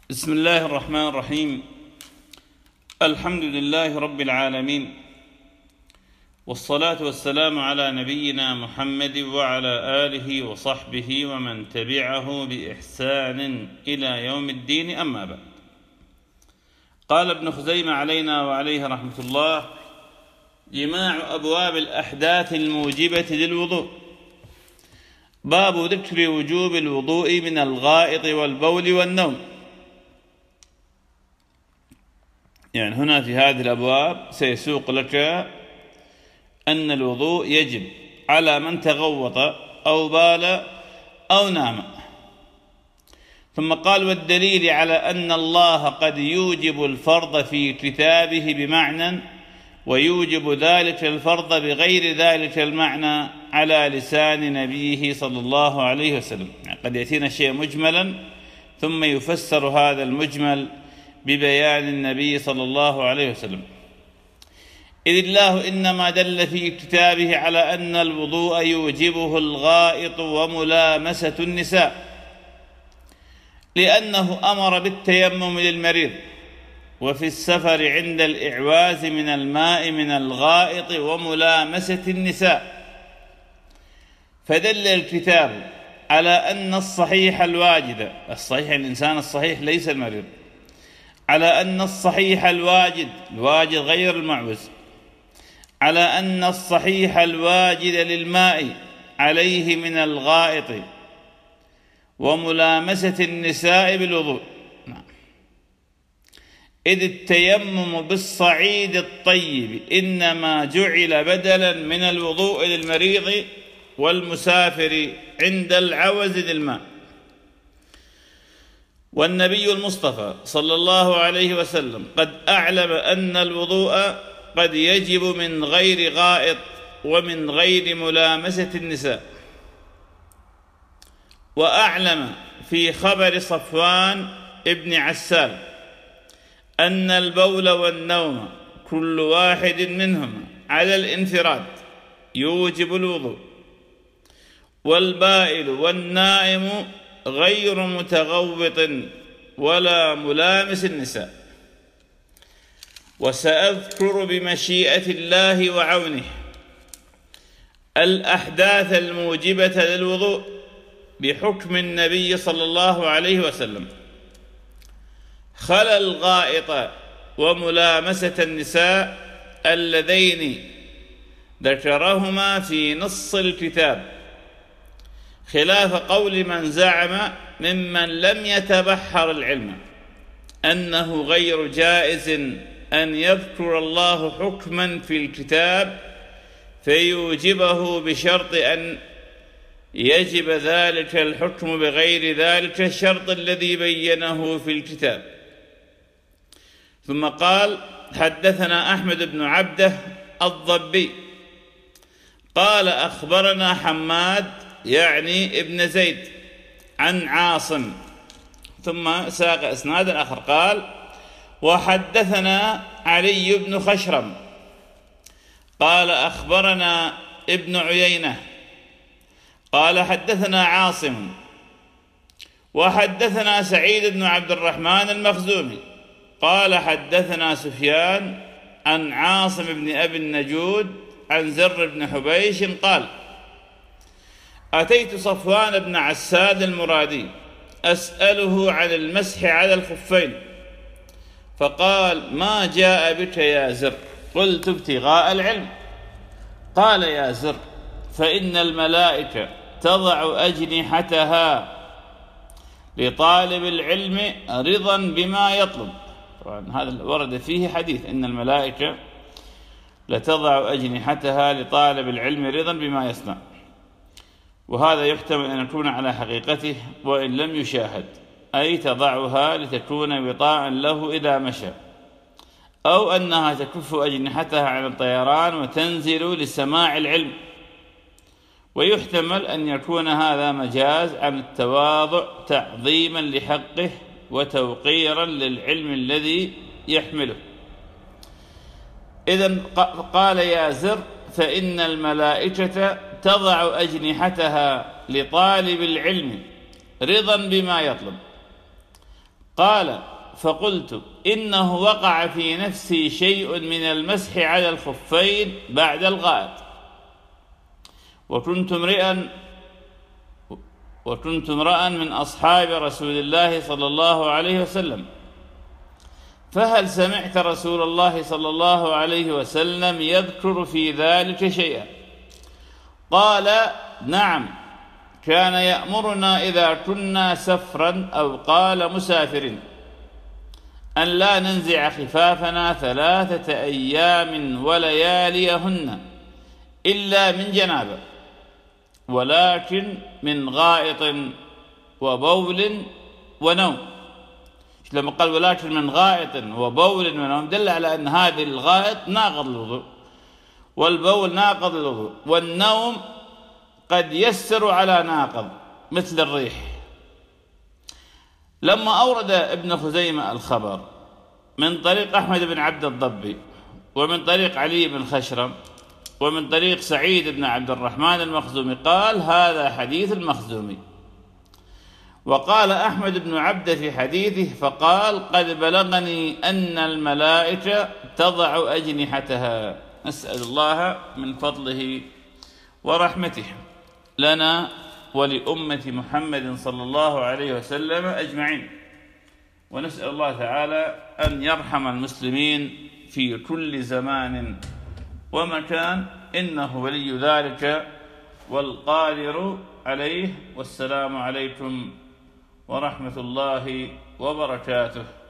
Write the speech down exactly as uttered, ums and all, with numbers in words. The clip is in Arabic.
بسم الله الرحمن الرحيم. الحمد لله رب العالمين، والصلاة والسلام على نبينا محمد وعلى آله وصحبه ومن تبعه بإحسان إلى يوم الدين، أما بعد. قال ابن خزيمة علينا وعليه رحمة الله: جماع أبواب الأحداث الموجبة للوضوء. باب ذكر وجوب الوضوء من الغائط والبول والنوم. يعني هنا في هذه الأبواب سيسوق لك أن الوضوء يجب على من تغوط أو بال أو نام. ثم قال: والدليل على أن الله قد يوجب الفرض في كتابه بمعنى ويوجب ذلك الفرض بغير ذلك المعنى على لسان نبيه صلى الله عليه وسلم. يعني قد يأتينا شيء مجملا ثم يفسر هذا المجمل ببيان النبي صلى الله عليه وسلم، إذ الله إنما دل في كتابه على أن الوضوء يوجبه الغائط وملامسة النساء، لأنه أمر بالتيمم للمريض وفي السفر عند الإعواز من الماء من الغائط وملامسة النساء. فدل الكتاب على أن الصحيح الواجد، الصحيح الإنسان الصحيح ليس المريض، على أن الصحيح الواجد، الواجد غير المعوز، على أن الصحيح الواجد للماء عليه من الغائط وملامسة النساء بالوضوء، إذ التيمم بالصعيد الطيب إنما جعل بدلا من الوضوء للمريض والمسافر عند العوز للماء. والنبي المصطفى صلى الله عليه وسلم قد أعلم أن الوضوء قد يجب من غير غائط ومن غير ملامسة النساء. وأعلم في خبر صفوان ابن عسال أن البول والنوم كل واحد منهما على الانفراد يوجب الوضوء، والبائل والنائم غير متغوط ولا ملامس النساء. وسأذكر بمشيئة الله وعونه الأحداث الموجبة للوضوء بحكم النبي صلى الله عليه وسلم. خلا الغائط وملامسة النساء اللذين ذكرهما في نص الكتاب، خلاف قول من زعم ممن لم يتبحر العلم أنه غير جائز أن يذكر الله حكما في الكتاب فيوجبه بشرط أن يجب ذلك الحكم بغير ذلك الشرط الذي بينه في الكتاب. ثم قال: حدثنا أحمد بن عبده الضبي قال: أخبرنا حماد يعني ابن زيد عن عاصم، ثم ساق إسنادا آخر قال: وحدثنا علي بن خشرم قال: أخبرنا ابن عيينة قال: حدثنا عاصم وحدثنا سعيد بن عبد الرحمن المخزومي قال: حدثنا سفيان عن عاصم بن أبي النجود عن زر بن حبيش قال: أتيت صفوان بن عساد المرادي أسأله عن المسح على الخفين، فقال: ما جاء بك يا زر؟ قلت: ابتغاء العلم. قال: يا زر، فإن الملائكة تضع أجنحتها لطالب العلم رضا بما يطلب. طبعا هذا ورد فيه حديث إن الملائكة لتضع أجنحتها لطالب العلم رضا بما يصنع، وهذا يحتمل أن يكون على حقيقته وإن لم يشاهد، أي تضعها لتكون وطاء له إذا مشى، أو أنها تكف أجنحتها عن الطيران وتنزل لسماع العلم. ويحتمل أن يكون هذا مجاز عن التواضع تعظيما لحقه وتوقيرا للعلم الذي يحمله. إذن قال: يا زر، فإن الملائكة تضع أجنحتها لطالب العلم رضا بما يطلب. قال: فقلت: إنه وقع في نفسي شيء من المسح على الخفين بعد الغائط، وكنت امرئا وكنت امرأ من أصحاب رسول الله صلى الله عليه وسلم، فهل سمعت رسول الله صلى الله عليه وسلم يذكر في ذلك شيئا؟ قال: نعم، كان يأمرنا إذا كنا سفرا أو قال مسافرين أن لا ننزع خفافنا ثلاثة أيام ولياليهن إلا من جنابة، ولكن من غائط وبول ونوم. لما قال ولكن من غائط وبول ونوم دل على أن هذه الغائط ناقض الوضوء، والبول ناقض الوضوء، والنوم قد يسر على ناقض مثل الريح. لما أورد ابن خزيمة الخبر من طريق أحمد بن عبد الضبي، ومن طريق علي بن خشرم، ومن طريق سعيد بن عبد الرحمن المخزومي، قال: هذا حديث المخزومي. وقال أحمد بن عبد في حديثه فقال: قد بلغني أن الملائكة تضع أجنحتها. نسأل الله من فضله ورحمته لنا ولأمة محمد صلى الله عليه وسلم أجمعين، ونسأل الله تعالى أن يرحم المسلمين في كل زمان ومكان، إنه ولي ذلك والقادر عليه. والسلام عليكم ورحمة الله وبركاته.